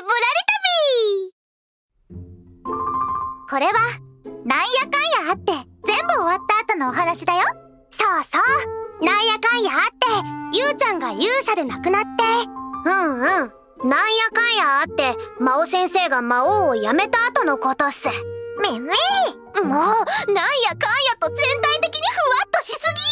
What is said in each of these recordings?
ぶらり旅。これはなんやかんやあって全部終わった後のお話だよ。そうそう、なんやかんやあってゆうちゃんが勇者で亡くなって、 なんやかんやあって魔王先生が魔王を辞めた後のことっす。 めめもうなんやかんやと全体的にふわっとしすぎ。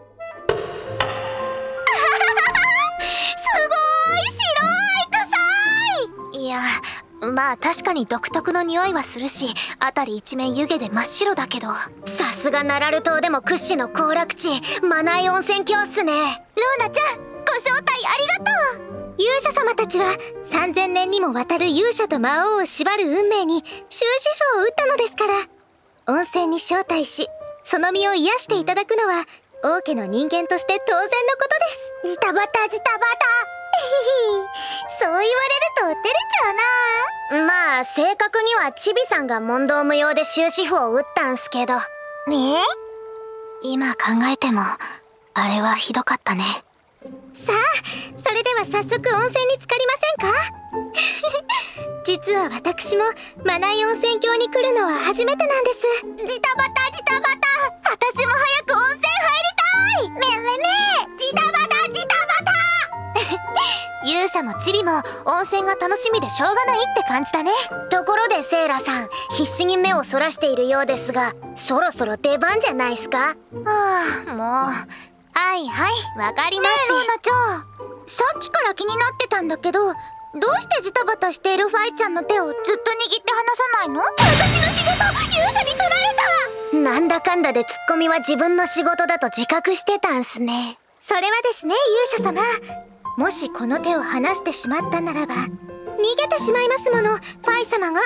すごい白い臭い。 いや、まあ確かに独特の匂いはするし、辺り一面湯気で真っ白だけど、さすがナラル島でも屈指の行楽地、マナイ温泉郷っすね。 ルーナちゃん、ご招待ありがとう。勇者様たちは3000年にもわたる勇者と魔王を縛る運命に終止符を打ったのですから、温泉に招待しその身を癒していただくのは王家の人間として当然のことです。ジタバタジタバタそう言われると照れちゃうな。 まあ正確にはチビさんが問答無用で終止符を打ったんすけどねえ、 今考えてもあれはひどかったね。 さあ、それでは早速温泉に浸かりませんか実は私もマナイ温泉郷に来るのは初めてなんです。ジタバタジタバタ、私も早く温泉入りたい。めめめ、ジタバタジタバタ勇者もチビも温泉が楽しみでしょうがないって感じだね。ところでセイラさん、必死に目をそらしているようですが、そろそろ出番じゃないすか。 もうはいはい、わかりまし。ねえローナちゃん、さっきから気になってたんだけど、どうしてジタバタしているファイちゃんの手をずっと握って離さないの？私の仕事、勇者に取られた。 なんだかんだでツッコミは自分の仕事だと自覚してたんすね。 それはですね、勇者様、もしこの手を離してしまったならば逃げてしまいますもの。ファイ様が。やーなの、温泉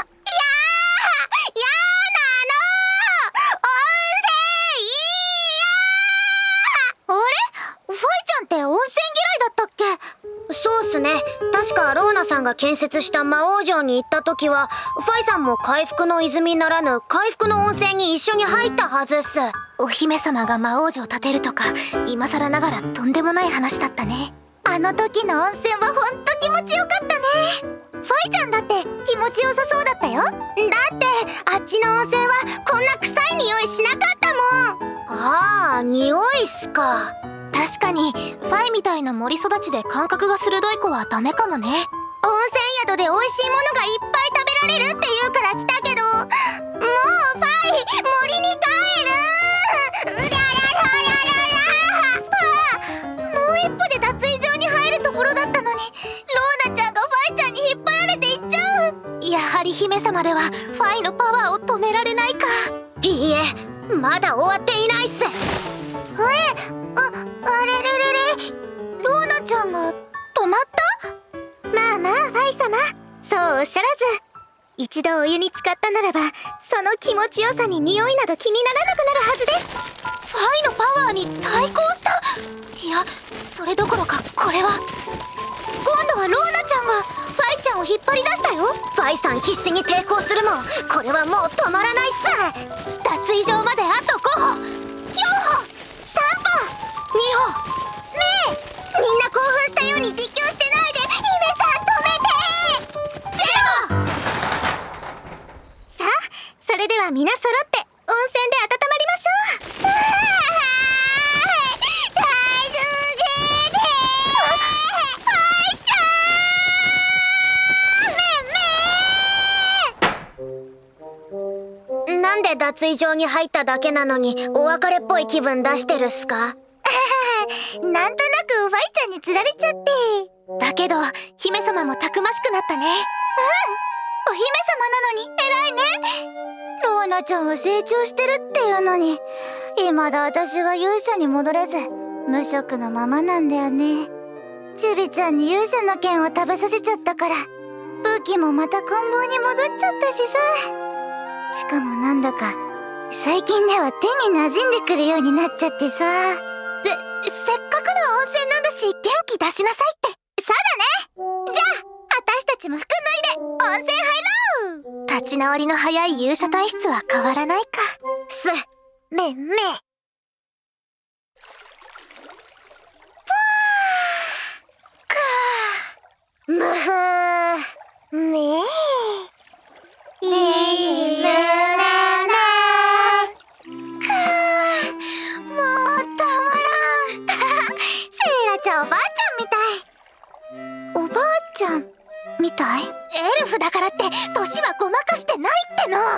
いやー。あれ、ファイちゃんって温泉嫌いだったっけ？ そうっすね。確かローナさんが建設した魔王城に行った時はファイさんも回復の泉ならぬ回復の温泉に一緒に入ったはずっす。お姫様が魔王城建てるとか今更ながらとんでもない話だったね。 あの時の温泉はほんと気持ちよかったね。ファイちゃんだって気持ちよさそうだったよ。だってあっちの温泉はこんな臭い匂いしなかったもん。 ああ、匂いっすか。確かにファイみたいな森育ちで感覚が鋭い子はダメかもね。 温泉宿で美味しいものがいっぱい食べられるって言うから来たけど、もうファイ森に帰る。うらららららら。もう一歩で脱衣場に入るところだったのに、ローナちゃんがファイちゃんに引っ張られていっちゃう。 やはり姫様ではファイのパワーを止められないか。いいえ、まだ終わっていないっす。 あれれれれ、ローナちゃんが止まった？まあまあファイ様、そうおっしゃらず、一度お湯に浸かったならばその気持ちよさに匂いなど気にならなくなるはずです。 ファイのパワーに対抗した。いや、それどころかこれは。 今度はローナちゃんがファイちゃんを引っ張り出したよ。 ファイさん必死に抵抗するもこれはもう止まらないっす。脱衣場まであと5歩、4歩、3歩、2歩。 みんな興奮したように実況してないで、姫ちゃん止めて。ゼロ。さあ、それでは皆揃って温泉で温まりましょう。助けて。ファイちゃん。めめ。 なんで脱衣場に入っただけなのにお別れっぽい気分出してるっすか？ なんとなくファイちゃんに釣られちゃって。 だけど姫様もたくましくなったね。 お姫様なのに偉いね。ローナちゃんは成長してるっていうのに、未だ私は勇者に戻れず無職のままなんだよね。チビちゃんに勇者の剣を食べさせちゃったから、武器もまた棍棒に戻っちゃったしさ。しかもなんだか最近では手に馴染んでくるようになっちゃってさ。 せっかくの温泉なんだし元気出しなさいって。 そうだね。じゃあ私たちも服脱いで温泉入ろう。 立ち直りの早い勇者体質は変わらないか。 めめ。 むふー。 ねえ。いららら。もうたまらん。セイラちゃんおばあちゃんみたい。おばあちゃんみたい？ エルフだからって年はごまかしてないっての。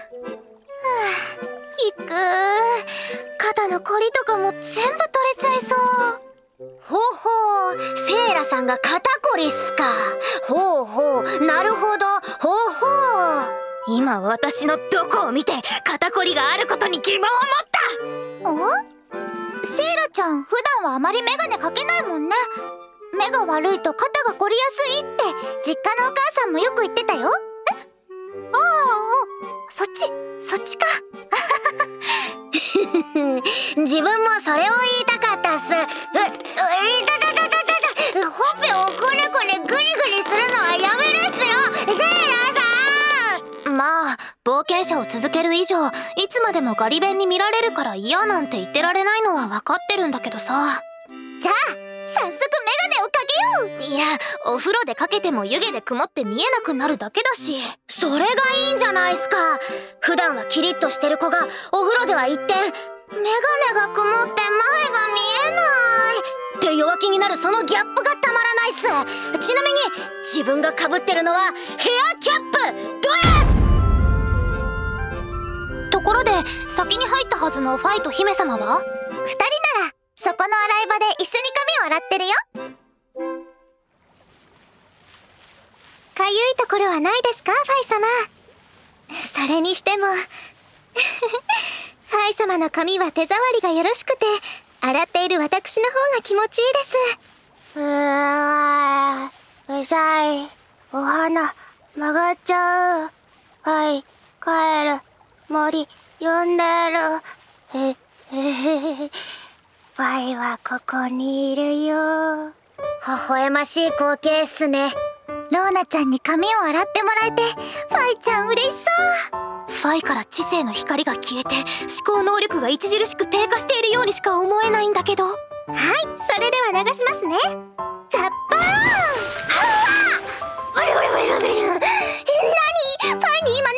きく肩のこりとかも全部取れちゃいそう。 ほほう、セイラさんが肩こりっすか。ほうほう、なるほど。ほうほう。今私のどこを見て肩こりがあることに疑問を持った。 お？セイラちゃん普段はあまりメガネかけないもんね。目が悪いと肩がこりやすいって実家のお母さんもよく言ってたよ。ああ、そっちか。 自分もそれを言いたかったっす。ほっぺをこねこねグリグリするのはやめるっすよ、セイラさん。まあ冒険者を続ける以上いつまでもガリ勉に見られるから嫌なんて言ってられないのは分かってるんだけどさ。 じゃあ早速メガネをかけよう。 いや、お風呂でかけても湯気で曇って見えなくなるだけだし。それがいいんじゃないすか。普段はキリッとしてる子がお風呂では一転メガネが曇って前が見えないって弱気になる、そのギャップがたまらないっす。ちなみに自分が被ってるのはヘアキャップ。どや！ところで先に入ったはずのファイと姫様は？ 2人ならそこの洗い場で一緒に髪を洗ってるよ。かゆいところはないですか、ファイ様。それにしてもファイ様の髪は手触りがよろしくて洗っている私の方が気持ちいいです。うざい。お花曲がっちゃう。はい、帰る。森呼んでる。ファイはここにいるよ。 微笑ましい光景っすね。 ローナちゃんに髪を洗ってもらえてファイちゃん嬉しそう。 ファイから知性の光が消えて思考能力が著しく低下しているようにしか思えないんだけど。 はい、それでは流しますね。ザッパーン。ブルブルブルブル。何？ファイに今何があったの？なんか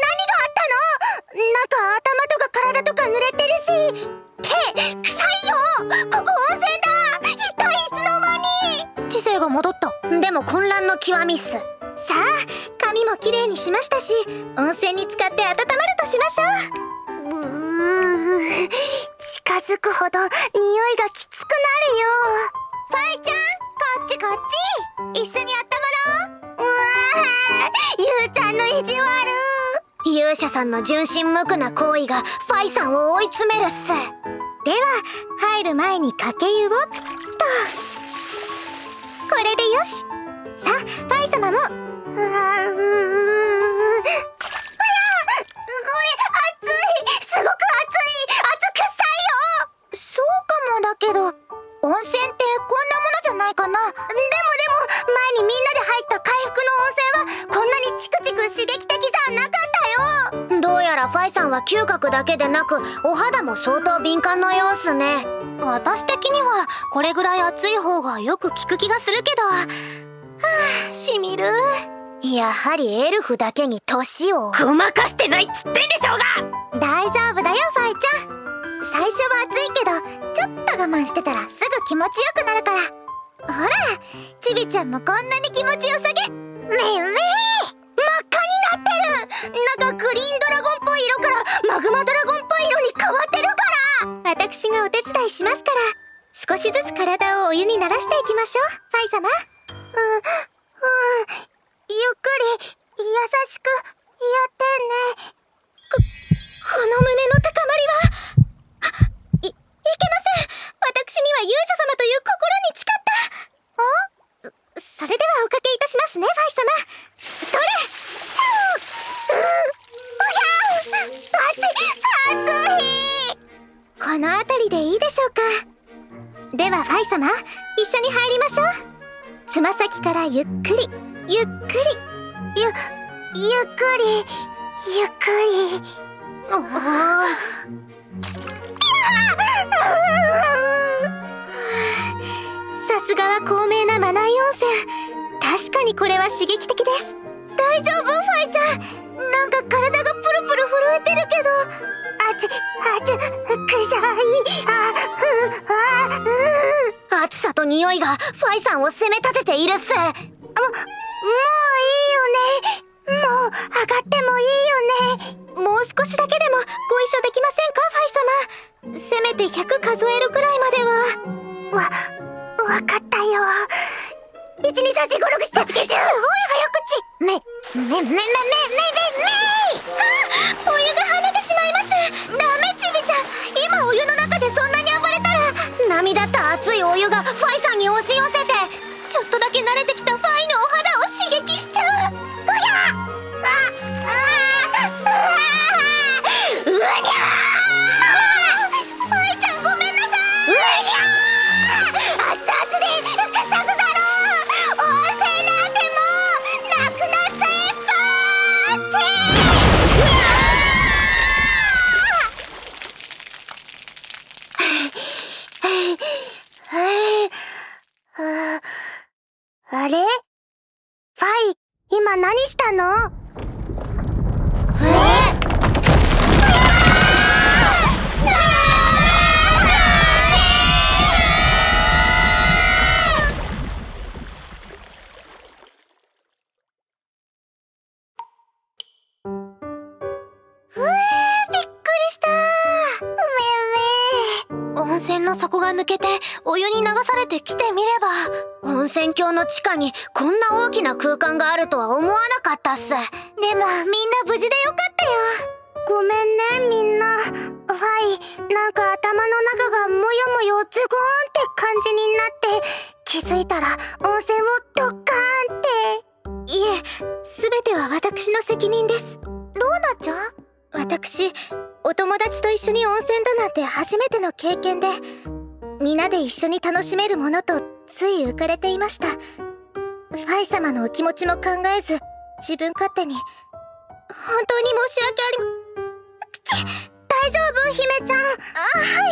頭とか体とか濡れてるし。手臭いよ。ここ温泉だ。一体いつの間に？ 知性が戻った。でも混乱の極みっす。 さあ髪もきれいにしましたし温泉に浸かって温まるとしましょう。近づくほど匂いがきつくなるよ。ファイちゃんこっちこっち、一緒に温まろう。うわー、ゆうちゃんの意地悪。 勇者さんの純真無垢な行為がファイさんを追い詰めるっす。 では入る前にかけ湯をっと。これでよし。さあファイ様も。これ熱い。すごく熱い。熱くさいよ。そうかもだけど温泉ってこんなものじゃないかな。でも前にみんなで入った回復の温泉はこんなにチクチク刺激的じゃなかったよ。 どうやらファイさんは嗅覚だけでなくお肌も相当敏感のようっすね。私的にはこれぐらい熱い方がよく効く気がするけど。はあ、しみる。やはりエルフだけに年をごまかしてないっつってんでしょうが。 大丈夫だよファイちゃん。最初は暑いけどちょっと我慢してたらすぐ気持ちよくなるから。ほらちびちゃんもこんなに気持ちよさげ。めめー、真っ赤になってる。なんかグリーンドラゴンっぽい色からマグマドラゴンっぽい色に変わってるから。私がお手伝いしますから少しずつ体をお湯に慣らしていきましょう、ファイ様。ゆっくり優しくやってね。この胸の高まりはいけません。私には勇者様という心に誓った。それではおかけいたしますね、ファイ様。それ。熱い。この辺りでいいでしょうか。ではファイ様一緒に入りましょう。つま先からゆっくりゆっくりゆっくりゆっくり。さすがは高名なマナイ温泉。確かにこれは刺激的です。 大丈夫ファイちゃん。なんか体がプルプル震えてるけど。くしゃい。 暑さと匂いがファイさんを責め立てているっす。 もういいよね。もう上がってもいいよね。 もう少しだけでもご一緒できませんかファイ様。せめて100数えるくらいまでは。 わかったよ。1、2、3、4、5、6、7、8、9、10。すごい早口。 お湯が跳ねてしまいます。 ダメちびちゃん。今お湯の中でそんなに暴れたら。 波立った熱いお湯がファイさんに押し寄せて、ちょっとだけ慣れてきたファイのお肌を刺激しちゃう。 あれ？ファイ、今何したの？びっくりした。 温泉の底が抜けてお湯に流されてきてみれば、温泉郷の地下にこんな大きな空間があるとは思わなかったっす。 でもみんな無事でよかったよ。ごめんねみんな。ファイ、なんか頭の中がもよもよズゴーンって感じになって、気づいたら温泉をドッカーンって。 いえ、すべては私の責任です。 ローナちゃん？ 私、お友達と一緒に温泉だなんて初めての経験で、皆で一緒に楽しめるものとつい浮かれていました。ファイ様のお気持ちも考えず、自分勝手に。本当に申し訳大丈夫姫ちゃん？ はい、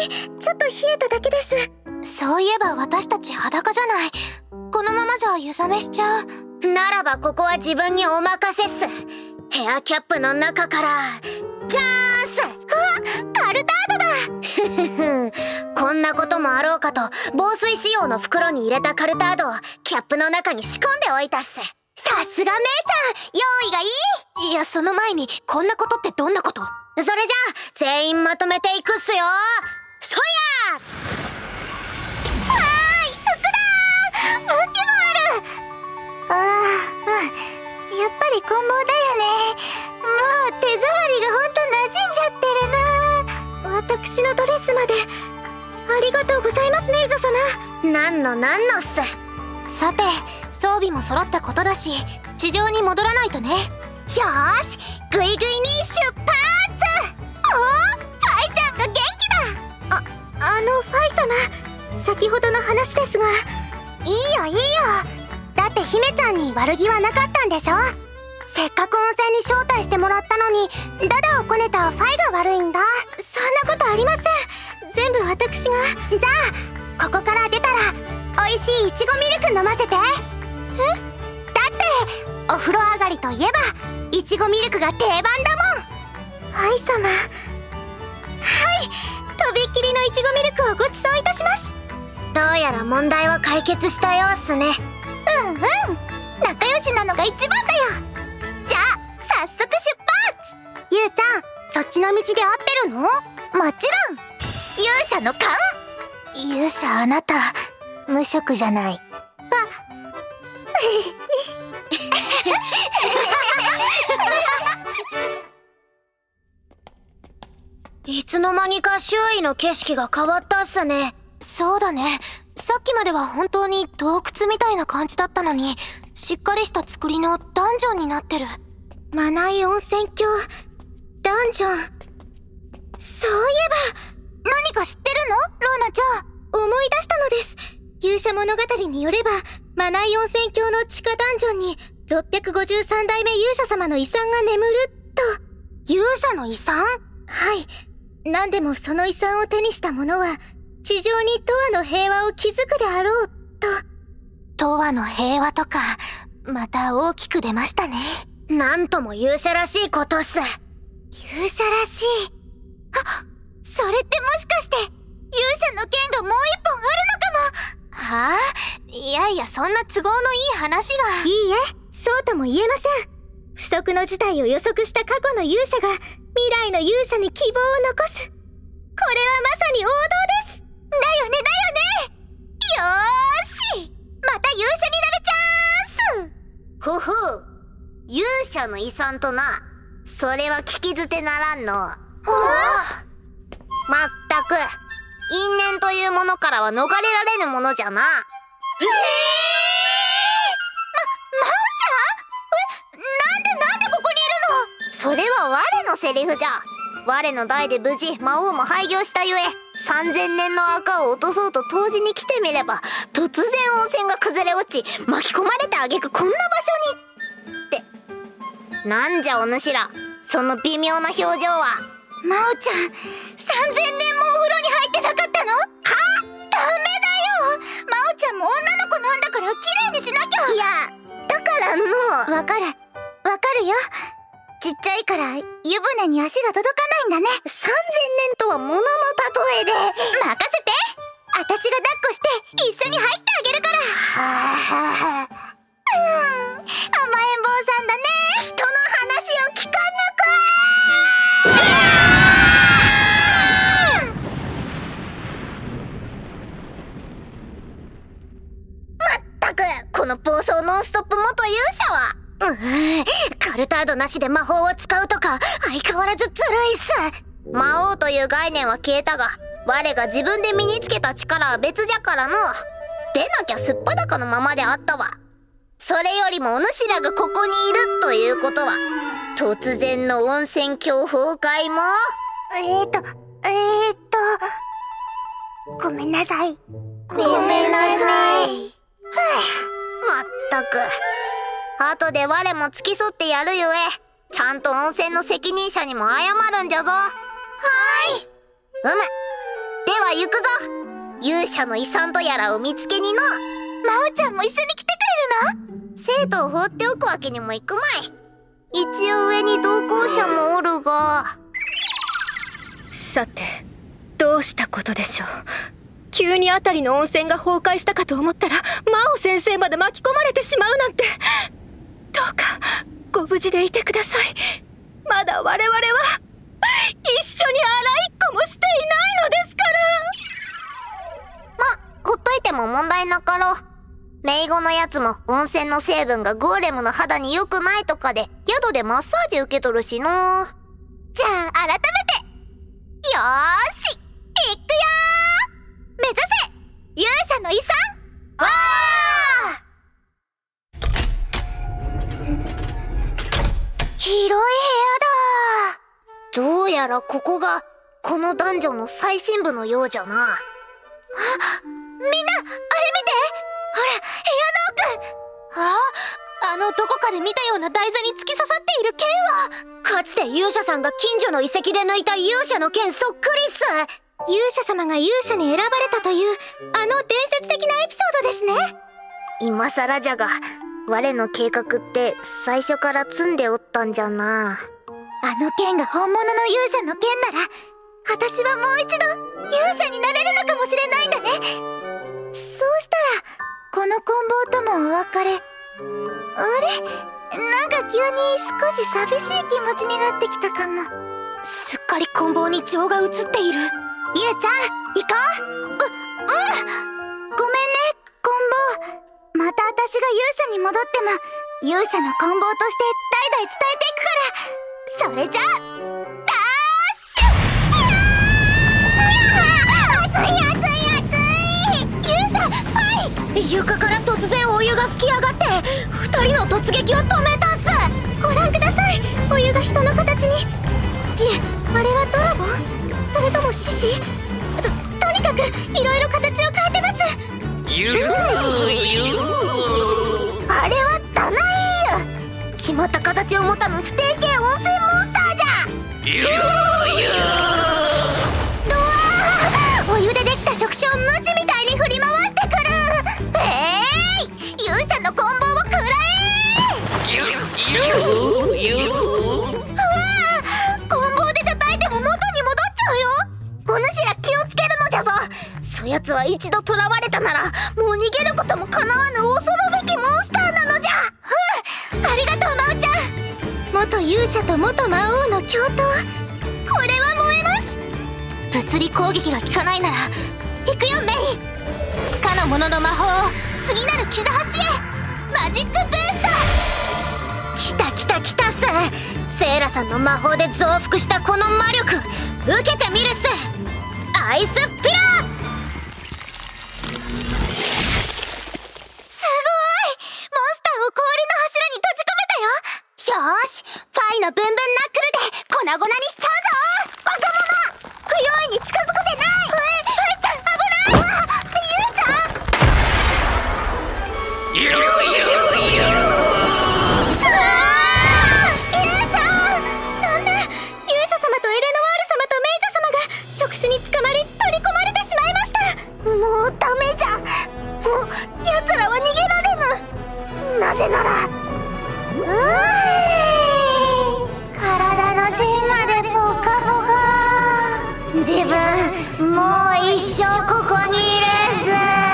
ちょっと冷えただけです。そういえば私たち裸じゃない。このままじゃ湯冷めしちゃう。ならばここは自分にお任せっす。ヘアキャップの中から、チャンス！ カルタードだこんなこともあろうかと、防水仕様の袋に入れたカルタードをキャップの中に仕込んでおいたっす。 さすが姉ちゃん、用意がいい。 いや、その前に、こんなことってどんなこと？それじゃあ、全員まとめていくっすよ。そやー！ わーい、服だー！武器もある。やっぱり棍棒だよね。もう手触りがほんと馴染んじゃってるな。 私のドレスまでありがとうございますメイゾ様。なんのっす。さて、装備も揃ったことだし、地上に戻らないとね。 よーし、グイグイに出発！おー、ファイちゃんが元気だ。 ファイ様、先ほどの話ですが。 いいよいいよ。だって姫ちゃんに悪気はなかったんでしょ。せっかく温泉に招待してもらったのに、ダダをこねたファイが悪いんだ。 そんなことありません。全部私が。 じゃあここから出たら美味しいいちごミルク飲ませて。だってお風呂上がりといえばいちごミルクが定番だもん。 ファイ様、はい、とびっきりのいちごミルクをご馳走いたします。どうやら問題は解決したようっすね。 仲良しなのが一番だよ。じゃあ早速出発。ゆうちゃん、そっちの道で合ってるの？もちろん。勇者の勘。 勇者あなた、無職じゃない。いつの間にか周囲の景色が変わったっすね。そうだね。さっきまでは本当に洞窟みたいな感じだったのに、しっかりした作りのダンジョンになってる。マナイ温泉郷、ダンジョン。そういえば、 何か知ってるの？ローナちゃん。 思い出したのです。勇者物語によれば、マナイ温泉郷の地下ダンジョンに653代目勇者様の遺産が眠ると。 勇者の遺産？ はい。何でもその遺産を手にした者は、地上に永遠の平和を築くであろうと。永遠の平和とか、また大きく出ましたね。 なんとも勇者らしいことっす。 勇者らしい。あ、それってもしかして勇者の剣がもう一本あるのかも。 はあ？いやいや、そんな都合のいい話が。 いいえ、そうとも言えません。不測の事態を予測した過去の勇者が未来の勇者に希望を残す。これはまさに王道です。だよねだよね。よーし、また勇者になるチャンス。 ふふ、勇者の遺産とな、それは聞き捨てならんの。まったく因縁というものからは逃れられぬものじゃな。 まおちゃん？なんでここにいるの？ それは我のセリフじゃ。我の代で無事魔王も廃業したゆえ、3000年の赤を落とそうと当時に来てみれば、突然温泉が崩れ落ち巻き込まれてあげくこんな場所にって。なんじゃお主ら、その微妙な表情は。 まおちゃん、3000年もお風呂に入ってなかったの？は？ダメだよ。まおちゃんも女の子なんだから綺麗にしなきゃ。 いや、だからの。 わかるよ。ちっちゃいから湯船に足が届かないんだね。 3000年とは物の例えで。 任せて。私が抱っこして一緒に入ってあげるから。甘えん坊さんだね。 人の話を聞かぬか。まったく、この暴走ノンストップ元勇者は。 カルタードなしで魔法を使うとか相変わらずずるいっす。 魔王という概念は消えたが、我が自分で身につけた力は別じゃからの。でなきゃすっぱだかのままであったわ。それよりもお主らがここにいるということは、突然の温泉郷崩壊も。 ごめんなさい。 ごめんなさい。まったく。後で我も付き添ってやるゆえ、ちゃんと温泉の責任者にも謝るんじゃぞ。はーい。では行くぞ。勇者の遺産とやらを見つけにの。 まおちゃんも一緒に来てくれるの？ 生徒を放っておくわけにもいくまい。一応上に同行者もおるが。 さて、どうしたことでしょう。急にあたりの温泉が崩壊したかと思ったら魔王先生まで巻き込まれてしまうなんて。どうかご無事でいてください。まだ我々は一緒に洗いっこもしていないのですから。 ほっといても問題なかろう。メイゴのやつも温泉の成分がゴーレムの肌に良くないとかで宿でマッサージ受け取るしの。じゃあ改めてよーし、いくよー。目指せ勇者の遺産。わー。 広い部屋だ。 どうやらここがこのダンジョンの最深部のようじゃな。 みんなあれ見て。ほら、部屋の奥。 どこかで見たような台座に突き刺さっている剣は、 かつて勇者さんが近所の遺跡で抜いた勇者の剣そっくりっす。 勇者様が勇者に選ばれたという伝説的なエピソードですね。 今更じゃが、我の計画って最初から積んでおったんじゃな。 剣が本物の勇者の剣なら、私はもう一度勇者になれるのかもしれないんだね。そうしたらこの棍棒ともお別れ。あれ、なんか急に少し寂しい気持ちになってきたかも。 すっかり棍棒に情が移っている。 ゆうちゃん、行こう。ごめんね、棍棒。また私が勇者に戻っても勇者の棍棒として代々伝えていくから。それじゃあダッシュ。勇者、はい。 床から突然お湯が噴き上がって二人の突撃を止めたっす。 ご覧ください。お湯が人の形に。いえ、あれはドラゴン？それとも獅子？とにかくいろいろ形を変えてます。 あれはダナイーユ。決まった形を持たぬ不定形温泉モンスターじゃ。お湯でできた触手をムチみたいに振り回してくる。勇者の棍棒を食らえ。 棍棒で叩いても元に戻っちゃうよ。お主ら気をつけるのじゃぞ。そやつは一度囚われたならもう逃げることもかなわぬ恐るべきモンスターなのじゃ。ありがとう真央ちゃん。 元勇者と元魔王の共闘、これは燃えます。 物理攻撃が効かないなら行くよメイ。かの者の魔法を次なる傷端へ。マジックブースト。 来たっす。セイラさんの魔法で増幅したこの魔力受けてみるっす。アイスピラー。 すごい。モンスターを氷の柱に閉じ込めたよ。よーし、ファイのブンブンナックルで粉々にしちゃうぞ。バカ者、不用意に近づくでない。ファイちゃん危ない。ユウちゃん。 触手に捕まり取り込まれてしまいました。 もうダメじゃ。もう奴らは逃げられぬ。なぜなら体の芯までポカポカ。 自分もう一生ここにいるっす。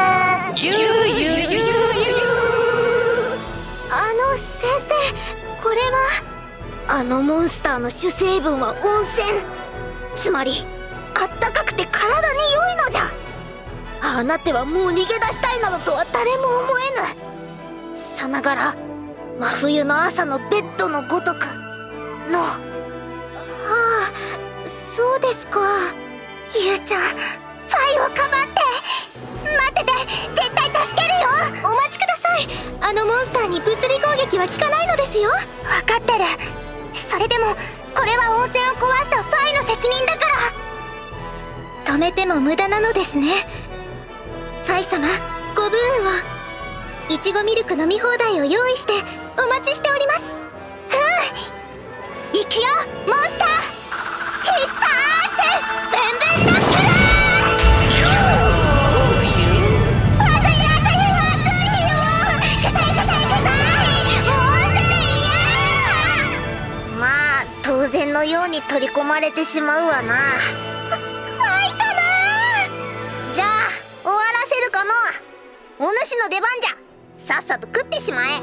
先生、これはあのモンスターの主成分は温泉。つまりあったかくて体に良いのじゃ。ああなってはもう逃げ出したいなどとは誰も思えぬ。さながら真冬の朝のベッドのごとくの。はあ、そうですか。ゆうちゃん、ファイをかばって。待ってて、絶対助けるよ。 お待ちください。あのモンスターに物理攻撃は効かないのですよ。 分かってる。それでもこれは温泉を壊したファイの責任だから。 止めても無駄なのですね。ファイ様、ご武運を。いちごミルク飲み放題を用意してお待ちしております。 行くよモンスター。必殺ブンブンナックル。 まあ当然のように取り込まれてしまうわな。 ファイ様。 じゃあ終わらせるかの。お主の出番じゃ。さっさと食ってしまえ。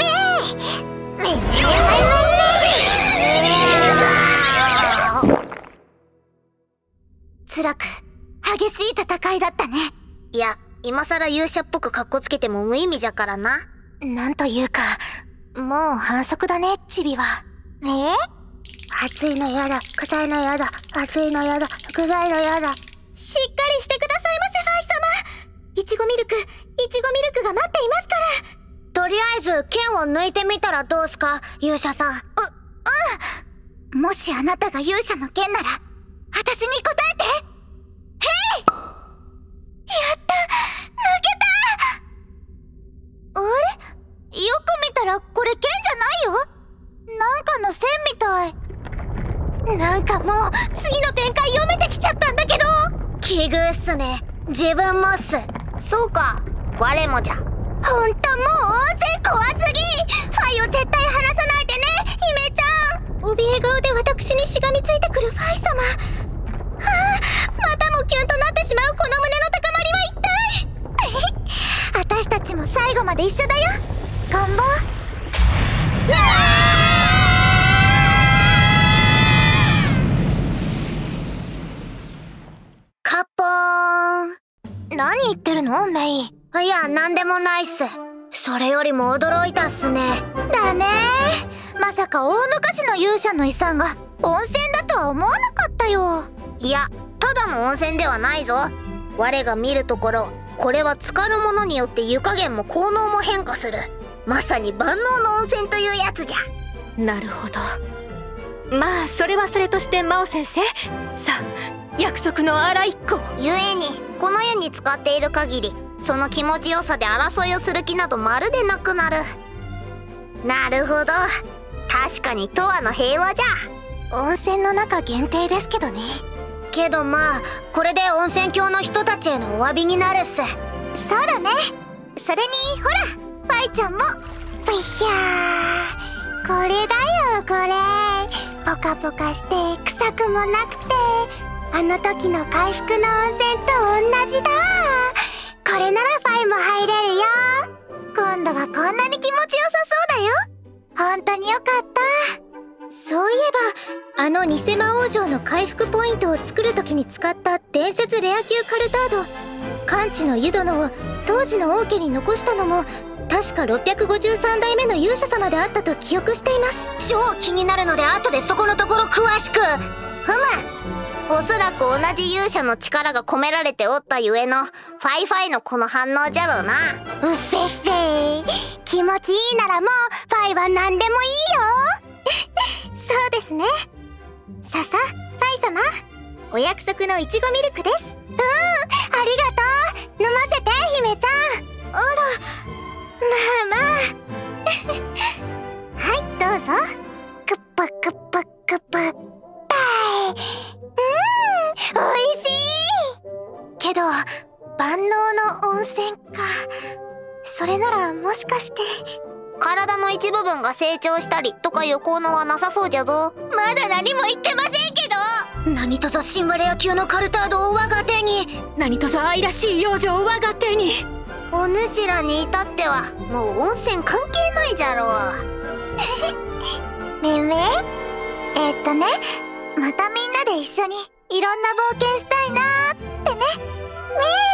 辛く激しい戦いだったね。 いや、今さら勇者っぽくカッコつけても無意味じゃからな。 なんというかもう反則だね、チビは。 暑いのやだ、臭いのやだ、暑いのやだ、臭いのやだ。 しっかりしてくださいませ、ファイ様。いちごミルクが待っていますから。とりあえず剣を抜いてみたらどうすか、勇者さん。 もしあなたが勇者の剣なら私に答えて。へい。やった、抜けた。あれ、よく見たらこれ剣じゃないよ。なんかの線みたい。なんかもう次の展開読めてきちゃったんだけど。 奇遇っすね。自分もっす。 そうか、我もじゃ。 ほんともう温泉怖すぎ。ファイを絶対離さないでね、姫ちゃん。 怯え顔で私にしがみついてくるファイ様。またもキュンとなってしまうこの胸の高まりは一体。 私たちも最後まで一緒だよ。頑張。 カッポーン。 何言ってるのメイ。 いや、なんでもないっす。それよりも驚いたっすね。 だね。まさか大昔の勇者の遺産が温泉だとは思わなかったよ。 いや、ただの温泉ではないぞ。我が見るところ、これは浸かるものによって湯加減も効能も変化する。まさに万能の温泉というやつじゃ。 なるほど。まあそれはそれとして真央先生、さあ約束の荒一行。 ゆえにこの湯に浸かっている限り、その気持ちよさで争いをする気などまるでなくなる。なるほど、確かに永遠の平和じゃ。 温泉の中限定ですけどね。 けどまあこれで温泉郷の人たちへのお詫びになるっす。 そうだね。それにほら、ファイちゃんも。ブヒャー、これだよこポカポカして臭くもなくて、あの時の回復の温泉と同じだ。これならファイも入れるよ。今度はこんなに気持ちよさそうだよ。本当によかった。 そういえばあの偽魔王城の回復ポイントを作る時に使った伝説レア級カルタード、完治の湯殿を当時の王家に残したのも確か653代目の勇者様であったと記憶しています。超気になるので後でそこのところ詳しく。 おそらく同じ勇者の力が込められておったゆえのファイファイのこの反応じゃろうな。 うっせっせ、気持ちいいならもうファイは何でもいいよ。そうですね。ささ、ファイ様、お約束のいちごミルクです。ありがとう。飲ませて、姫ちゃん。あら、まあまあ。はい、どうぞ。クッパクッパクッパバイ。おいしい。けど万能の温泉か。それならもしかして体の一部分が成長したりとかいう効能はなさそうじゃぞ。 まだ何も言ってませんけど。 何とぞ神話レア級のカルタードを我が手に。 何とぞ愛らしい幼女を我が手に。 お主らに至ってはもう温泉関係ないじゃろう。 めめ、またみんなで一緒にいろんな冒険したいなーってね。